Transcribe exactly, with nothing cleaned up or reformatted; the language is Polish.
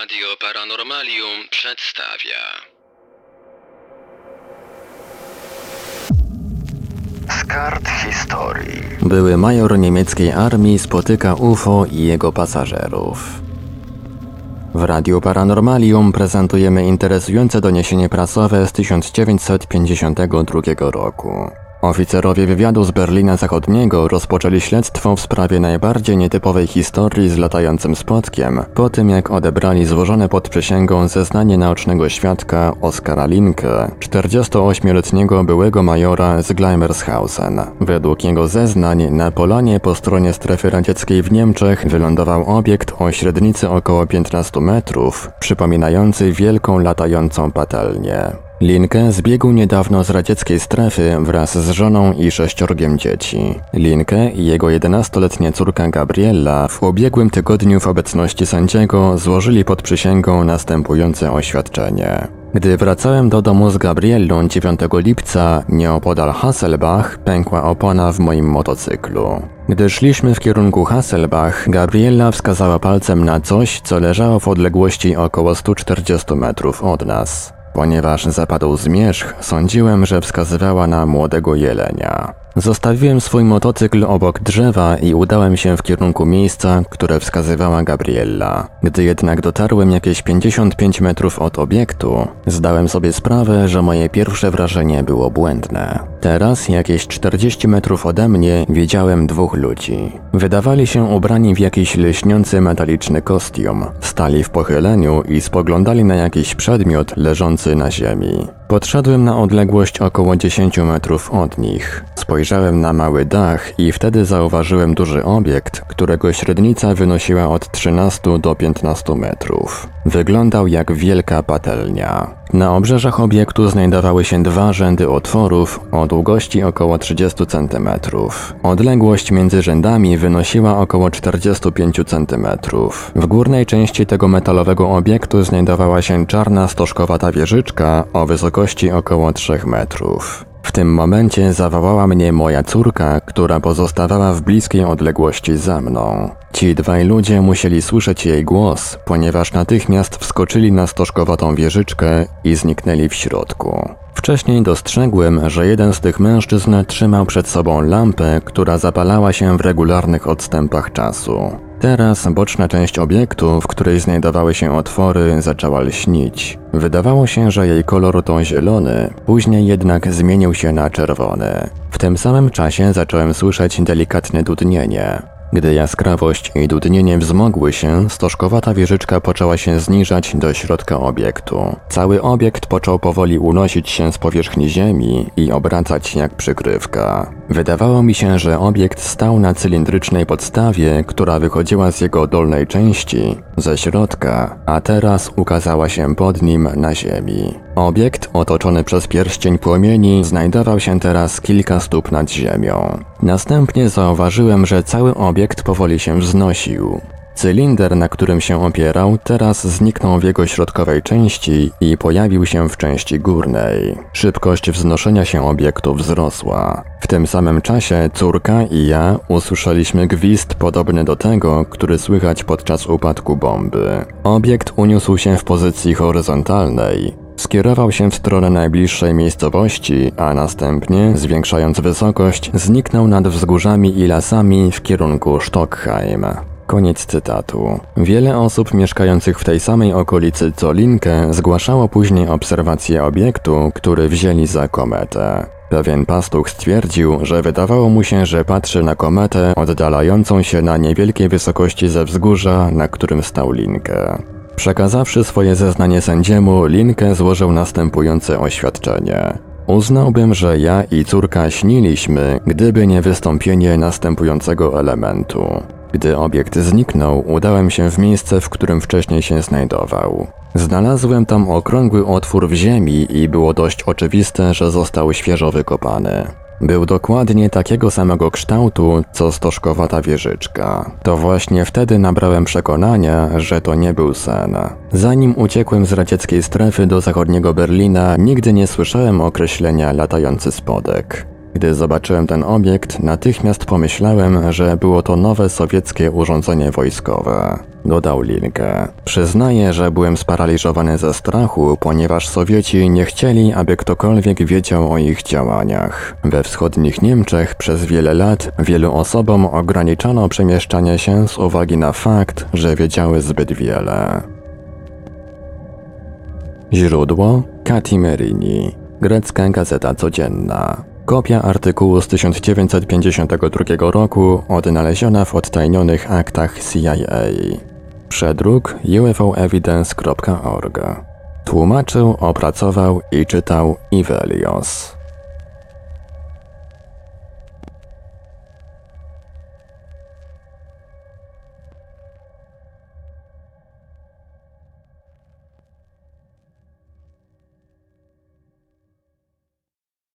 Radio Paranormalium przedstawia. Z kart historii. Były major niemieckiej armii spotyka U F O i jego pasażerów. W Radiu Paranormalium prezentujemy interesujące doniesienie prasowe z tysiąc dziewięćset pięćdziesiątego drugiego roku. Oficerowie wywiadu z Berlina Zachodniego rozpoczęli śledztwo w sprawie najbardziej nietypowej historii z latającym spotkiem, po tym jak odebrali złożone pod przysięgą zeznanie naocznego świadka Oskara Linke, czterdziestoośmioletniego byłego majora z Gleimershausen. Według jego zeznań na polanie po stronie strefy radzieckiej w Niemczech wylądował obiekt o średnicy około piętnastu metrów, przypominający wielką latającą patelnię. Linke zbiegł niedawno z radzieckiej strefy wraz z żoną i sześciorgiem dzieci. Linke i jego jedenastoletnia córka Gabriella w ubiegłym tygodniu w obecności sędziego złożyli pod przysięgą następujące oświadczenie. Gdy wracałem do domu z Gabriellą dziewiątego lipca, nieopodal Hasselbach pękła opona w moim motocyklu. Gdy szliśmy w kierunku Hasselbach, Gabriella wskazała palcem na coś, co leżało w odległości około stu czterdziestu metrów od nas. Ponieważ zapadł zmierzch, sądziłem, że wskazywała na młodego jelenia. Zostawiłem swój motocykl obok drzewa i udałem się w kierunku miejsca, które wskazywała Gabriella. Gdy jednak dotarłem jakieś pięćdziesiąt pięć metrów od obiektu, zdałem sobie sprawę, że moje pierwsze wrażenie było błędne. Teraz, jakieś czterdzieści metrów ode mnie, widziałem dwóch ludzi. Wydawali się ubrani w jakiś lśniący metaliczny kostium, stali w pochyleniu i spoglądali na jakiś przedmiot leżący na ziemi. Podszedłem na odległość około dziesięciu metrów od nich. Spojrzałem na mały dach i wtedy zauważyłem duży obiekt, którego średnica wynosiła od trzynastu do piętnastu metrów. Wyglądał jak wielka patelnia. Na obrzeżach obiektu znajdowały się dwa rzędy otworów o długości około trzydziestu centymetrów. Odległość między rzędami wynosiła około czterdziestu pięciu centymetrów. W górnej części tego metalowego obiektu znajdowała się czarna stożkowata wieżyczka o wysokości około trzech metrów. W tym momencie zawołała mnie moja córka, która pozostawała w bliskiej odległości za mną. Ci dwaj ludzie musieli słyszeć jej głos, ponieważ natychmiast wskoczyli na stożkowatą wieżyczkę i zniknęli w środku. Wcześniej dostrzegłem, że jeden z tych mężczyzn trzymał przed sobą lampę, która zapalała się w regularnych odstępach czasu. Teraz boczna część obiektu, w której znajdowały się otwory, zaczęła lśnić. Wydawało się, że jej kolor to zielony, później jednak zmienił się na czerwony. W tym samym czasie zacząłem słyszeć delikatne dudnienie. Gdy jaskrawość i dudnienie wzmogły się, stożkowata wieżyczka poczęła się zniżać do środka obiektu. Cały obiekt począł powoli unosić się z powierzchni ziemi i obracać jak przykrywka. Wydawało mi się, że obiekt stał na cylindrycznej podstawie, która wychodziła z jego dolnej części, ze środka, a teraz ukazała się pod nim na ziemi. Obiekt, otoczony przez pierścień płomieni, znajdował się teraz kilka stóp nad ziemią. Następnie zauważyłem, że cały obiekt powoli się wznosił. Cylinder, na którym się opierał, teraz zniknął w jego środkowej części i pojawił się w części górnej. Szybkość wznoszenia się obiektu wzrosła. W tym samym czasie córka i ja usłyszeliśmy gwizd podobny do tego, który słychać podczas upadku bomby. Obiekt uniósł się w pozycji horyzontalnej. Skierował się w stronę najbliższej miejscowości, a następnie, zwiększając wysokość, zniknął nad wzgórzami i lasami w kierunku Stockheim. Koniec cytatu. Wiele osób mieszkających w tej samej okolicy co Linke zgłaszało później obserwację obiektu, który wzięli za kometę. Pewien pastuch stwierdził, że wydawało mu się, że patrzy na kometę oddalającą się na niewielkiej wysokości ze wzgórza, na którym stał Linke. Przekazawszy swoje zeznanie sędziemu, Linke złożył następujące oświadczenie. Uznałbym, że ja i córka śniliśmy, gdyby nie wystąpienie następującego elementu. Gdy obiekt zniknął, udałem się w miejsce, w którym wcześniej się znajdował. Znalazłem tam okrągły otwór w ziemi i było dość oczywiste, że został świeżo wykopany. Był dokładnie takiego samego kształtu, co stożkowata wieżyczka. To właśnie wtedy nabrałem przekonania, że to nie był sen. Zanim uciekłem z radzieckiej strefy do zachodniego Berlina, nigdy nie słyszałem określenia latający spodek. Gdy zobaczyłem ten obiekt, natychmiast pomyślałem, że było to nowe sowieckie urządzenie wojskowe. Dodał Linke. Przyznaję, że byłem sparaliżowany ze strachu, ponieważ Sowieci nie chcieli, aby ktokolwiek wiedział o ich działaniach. We wschodnich Niemczech przez wiele lat wielu osobom ograniczano przemieszczanie się z uwagi na fakt, że wiedziały zbyt wiele. Źródło: Kati Merini. Grecka Gazeta Codzienna. Kopia artykułu z tysiąc dziewięćset pięćdziesiątego drugiego roku odnaleziona w odtajnionych aktach C I A. Przedruk u f o evidence kropka org. Tłumaczył, opracował i czytał Ivelios.